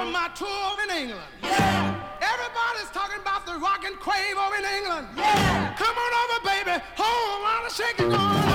from my tour in England. Yeah. Everybody's talking about the rock and crave over in England. Yeah. Come on over, baby. Whole lot of shaking going on.